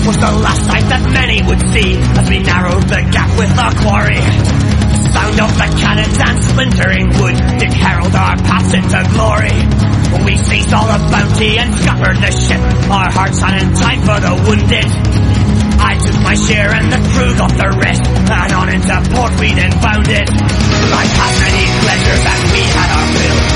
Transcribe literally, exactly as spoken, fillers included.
was the last sight that many would see as we narrowed the gap with our quarry. Sound of the cannons and splintering wood did herald our paths into glory. When we seized all the bounty and scuppered the ship, our hearts had in time for the wounded. I took my share and the crew got the rest, and on into port we then bounded. Life had many pleasures and we had our fill.